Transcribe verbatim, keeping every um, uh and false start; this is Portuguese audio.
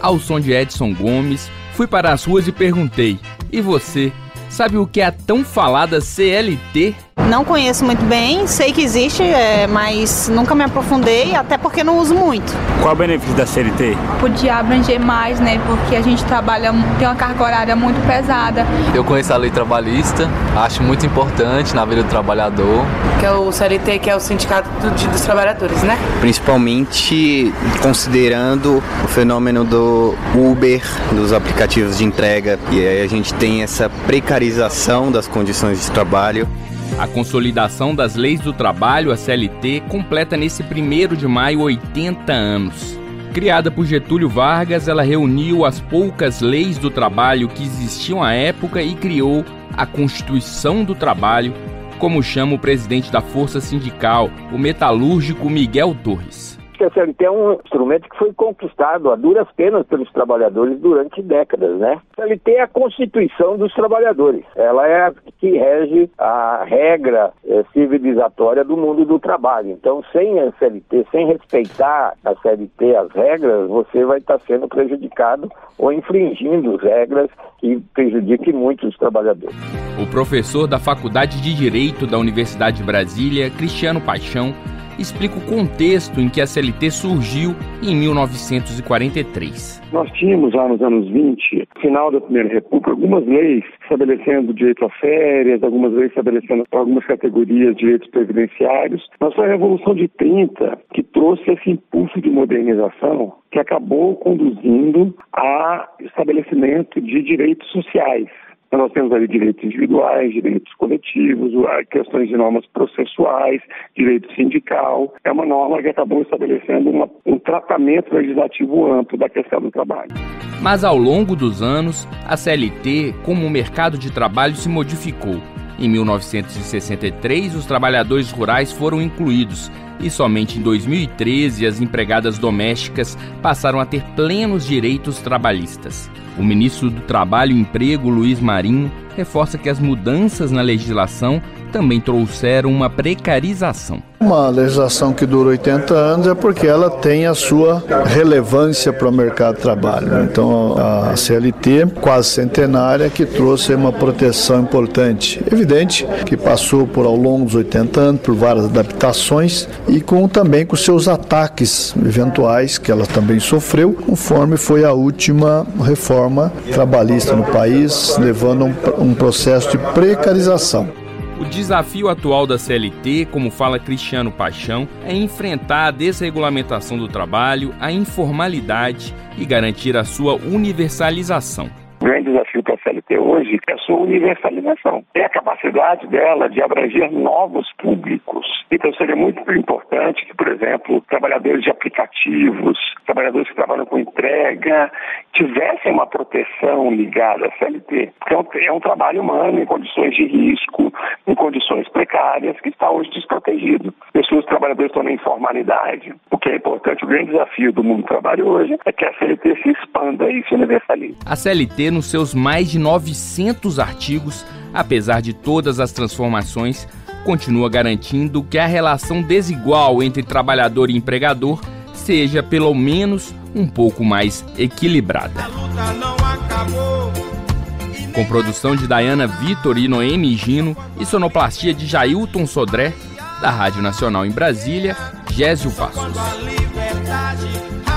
Ao som de Edson Gomes, fui para as ruas e perguntei: e você, sabe o que é a tão falada C L T? Não conheço muito bem, sei que existe, é, mas nunca me aprofundei, até porque não uso muito. Qual é o benefício da C L T? Podia abranger mais, né? Porque a gente trabalha, tem uma carga horária muito pesada. Eu conheço a lei trabalhista, acho muito importante na vida do trabalhador. Que é o C L T, que é o Sindicato dos Trabalhadores, né? Principalmente considerando o fenômeno do Uber, dos aplicativos de entrega, e aí a gente tem essa precarização das condições de trabalho. A Consolidação das Leis do Trabalho, a C L T, completa nesse primeiro de maio oitenta anos. Criada por Getúlio Vargas, ela reuniu as poucas leis do trabalho que existiam à época e criou a Constituição do Trabalho, como chama o presidente da Força Sindical, o metalúrgico Miguel Torres. A C L T é um instrumento que foi conquistado a duras penas pelos trabalhadores durante décadas, né? A C L T é a Constituição dos Trabalhadores. Ela é a que rege a regra é, civilizatória do mundo do trabalho. Então, sem a C L T, sem respeitar a C L T, as regras, você vai estar sendo prejudicado ou infringindo regras que prejudiquem muito os trabalhadores. O professor da Faculdade de Direito da Universidade de Brasília, Cristiano Paixão, explica o contexto em que a C L T surgiu em mil novecentos e quarenta e três. Nós tínhamos lá nos anos vinte, final da Primeira República, algumas leis estabelecendo direito a férias, algumas leis estabelecendo algumas categorias de direitos previdenciários. Mas foi a Revolução de trinta que trouxe esse impulso de modernização que acabou conduzindo a estabelecimento de direitos sociais. Então, nós temos ali direitos individuais, direitos coletivos, questões de normas processuais, direito sindical. É uma norma que acabou estabelecendo uma, um tratamento legislativo amplo da questão do trabalho. Mas ao longo dos anos, a C L T, como o mercado de trabalho, se modificou. Em mil novecentos e sessenta e três, os trabalhadores rurais foram incluídos e somente em dois mil e treze as empregadas domésticas passaram a ter plenos direitos trabalhistas. O ministro do Trabalho e Emprego, Luiz Marinho, reforça que as mudanças na legislação também trouxeram uma precarização. Uma legislação que dura oitenta anos é porque ela tem a sua relevância para o mercado de trabalho. Então, a C L T, quase centenária, que trouxe uma proteção importante. Evidente que passou por, ao longo dos oitenta anos, por várias adaptações e com, também com seus ataques eventuais que ela também sofreu, conforme foi a última reforma trabalhista no país, levando um, um processo de precarização. O desafio atual da C L T, como fala Cristiano Paixão, é enfrentar a desregulamentação do trabalho, a informalidade e garantir a sua universalização. O grande desafio para a C L T hoje é a sua universalização. É a capacidade dela de abranger novos públicos. Então seria muito importante que, por exemplo, trabalhadores de aplicativos, trabalhadores que trabalham com entrega, tivessem uma proteção ligada à C L T. Porque é um, é um trabalho humano em condições de risco, em condições precárias, que está hoje desprotegido. Pessoas, trabalhadores estão na informalidade. O que é importante, o grande desafio do mundo do trabalho hoje é que a C L T se expanda e se universalize. A C L T, nos seus mais de novecentos artigos, apesar de todas as transformações, continua garantindo que a relação desigual entre trabalhador e empregador seja, pelo menos, um pouco mais equilibrada. Com produção de Dayana Vitor e Noemi Gino e sonoplastia de Jailton Sodré, da Rádio Nacional em Brasília, Gésio Passos.